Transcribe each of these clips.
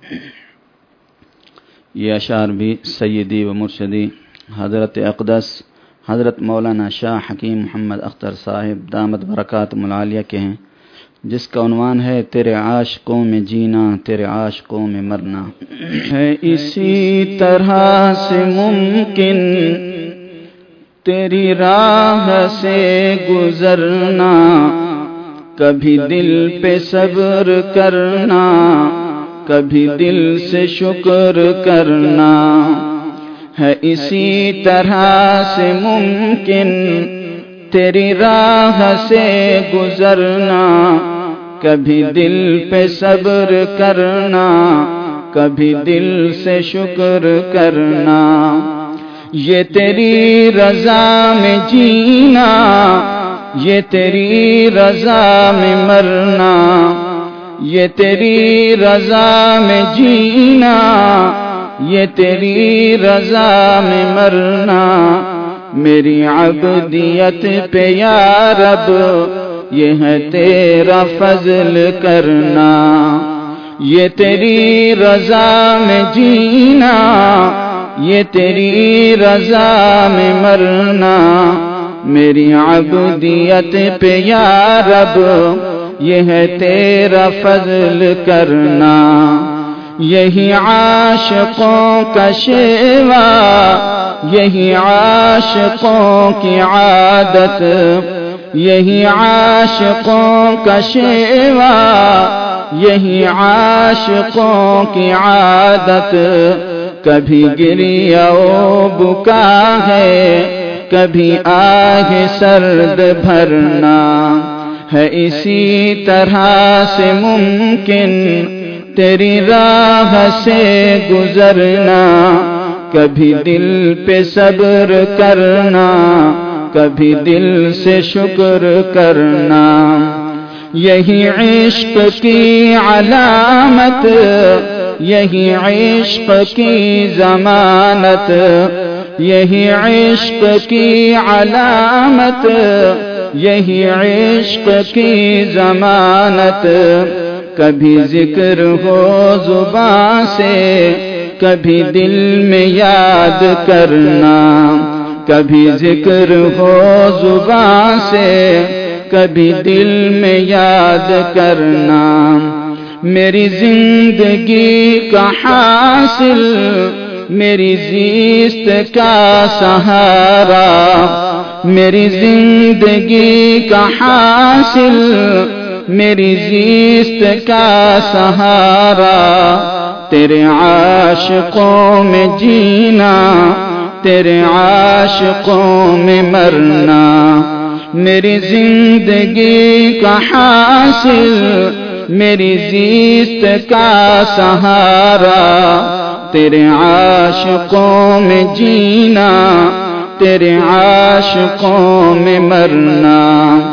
یہ اشعار بھی سیدی و مرشدی حضرت اقدس حضرت مولانا شاہ حکیم محمد اختر صاحب دامت برکاتہم العالیہ کے ہیں، جس کا عنوان ہے تیرے عاشقوں میں جینا تیرے عاشقوں میں مرنا۔ ہے اسی طرح سے ممکن تیری راہ سے گزرنا، کبھی دل پہ صبر کرنا، کبھی دل سے شکر کرنا۔ ہے اسی طرح سے ممکن تیری راہ سے گزرنا، کبھی دل پہ صبر کرنا، کبھی دل سے شکر کرنا۔ یہ تیری رضا میں جینا، یہ تیری رضا میں مرنا، یہ تیری رضا میں جینا، یہ تیری رضا میں مرنا۔ میری عبدیت پہ یا رب یہ ہے تیرا فضل کرنا۔ یہ تیری رضا میں جینا، یہ تیری رضا میں مرنا۔ میری عبدیت پہ یا رب یہ ہے تیرا فضل کرنا۔ یہی عاشقوں کا شیوا، یہی عاشقوں کی عادت، یہی عاشقوں کا شیوا، یہی عاشقوں کی عادت۔ کبھی گریہ و بکا ہے، کبھی آہ سرد بھرنا۔ ہے اسی طرح سے ممکن تیری راہ سے گزرنا، کبھی دل پہ صبر کرنا، کبھی دل سے شکر کرنا۔ یہی عشق کی علامت، یہی عشق کی ضمانت، یہی عشق کی علامت، یہی عشق کی ضمانت۔ کبھی ذکر ہو زباں سے، کبھی دل میں یاد کرنا۔ کبھی ذکر ہو زباں سے، کبھی دل میں یاد کرنا۔ میری زندگی کا حاصل، میری زیست کا سہارا، میری زندگی کا حاصل، میری زیست کا سہارا۔ تیرے عاشقوں میں جینا، تیرے عاشقوں میں مرنا۔ میری زندگی کا حاصل، میری زیست کا سہارا۔ تیرے عاشقوں میں جینا، تیرے عاشقوں میں مرنا۔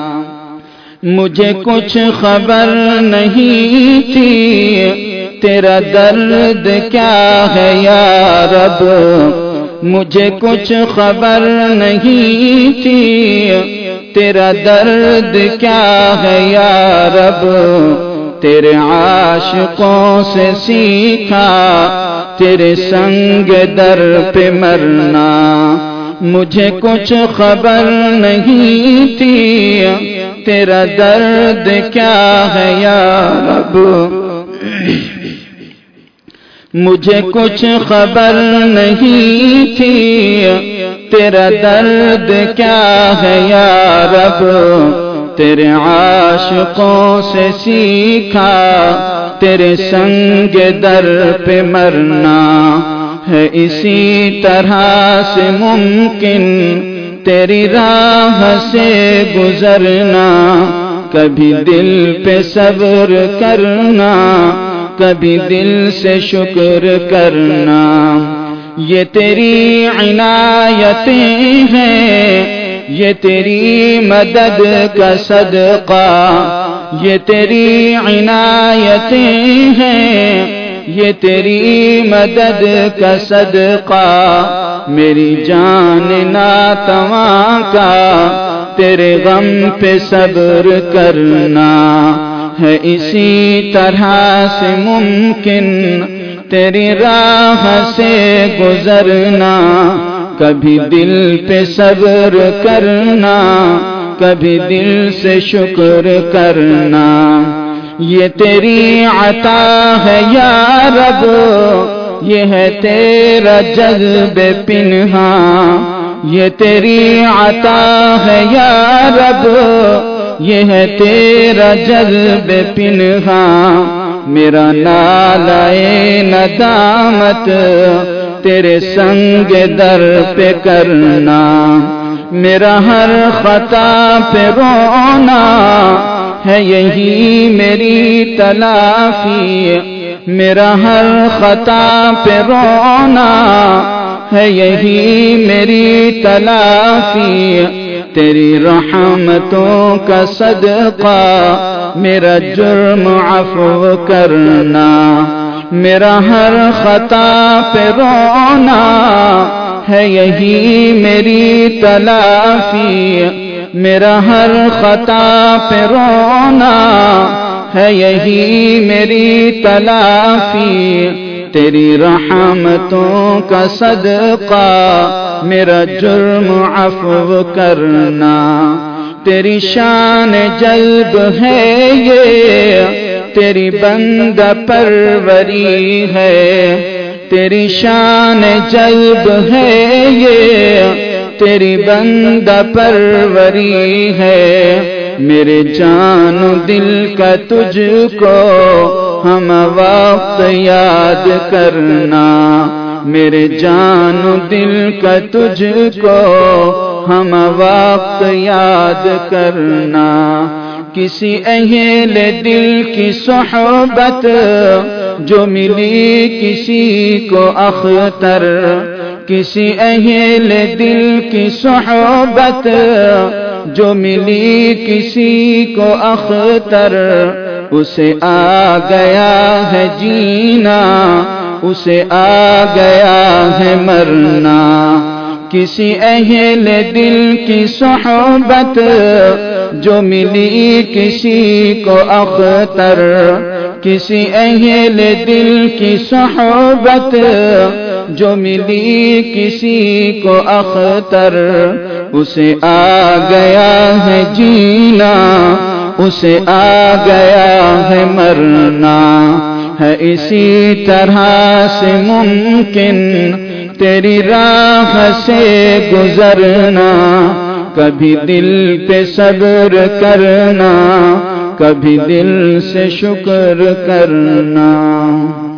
مجھے کچھ خبر نہیں تھی تیرا درد کیا ہے یا رب، مجھے کچھ خبر نہیں تھی تیرا درد کیا ہے یا رب۔ تیرے عاشقوں سے سیکھا تیرے سنگ در پہ مرنا۔ مجھے کچھ خبر نہیں تھی تیرا درد کیا ہے یا رب، مجھے کچھ خبر نہیں تھی تیرا درد کیا ہے یا رب۔ تیرے عاشقوں سے سیکھا تیرے سنگ در پہ مرنا۔ ہے اسی طرح سے ممکن تیری راہ سے گزرنا، کبھی دل پہ صبر کرنا، کبھی دل سے شکر کرنا۔ یہ تیری عنایتیں ہیں، یہ تیری مدد کا صدقہ، یہ تیری عنایتیں ہیں، یہ تیری مدد کا صدقہ۔ میری جان ناتواں کا تیرے غم پہ صبر کرنا۔ ہے اسی طرح سے ممکن تیری راہ سے گزرنا، کبھی دل پہ صبر کرنا، کبھی دل سے شکر کرنا، یہ تیری عطا ہے یا رب، یہ ہے تیرا جذب پنہاں، یہ تیری عطا ہے یا رب، یہ ہے تیرا جذب پنہاں، میرا نالائے ندامت تیرے سنگ در پہ کرنا، میرا ہر خطا پہ رونا ہے یہی میری تلافی، میرا ہر خطا پہ رونا ہے یہی میری تلافی، تیری رحمتوں کا صدقہ میرا جرم عفو کرنا، میرا ہر خطا پہ رونا ہے یہی میری تلافی، میرا ہر خطا پہ رونا ہے یہی میری تلافی، تیری رحمتوں کا صدقہ میرا جرم عفو کرنا، تیری شان جلب ہے یہ تیری بندہ پروری ہے، تیری شان جلب ہے یہ تیری بندہ پروری ہے، میرے جان و دل کا تجھ کو ہم وقت یاد کرنا، میرے جان و دل کا تجھ کو ہم وقت یاد کرنا، کسی اہل دل کی صحبت جو ملی کسی کو اختر، کسی اہل دل کی صحبت جو ملی کسی کو اختر، اسے آ گیا ہے جینا، اسے آ گیا ہے مرنا، کسی اہل دل کی صحبت جو ملی کسی کو اختر، کسی اہل دل کی صحبت جو ملی کسی کو اختر، اسے آ گیا ہے جینا، اسے آ گیا ہے مرنا، ہے اسی طرح سے ممکن تیری راہ سے گزرنا، کبھی دل پہ صبر کرنا، کبھی دل سے شکر کرنا۔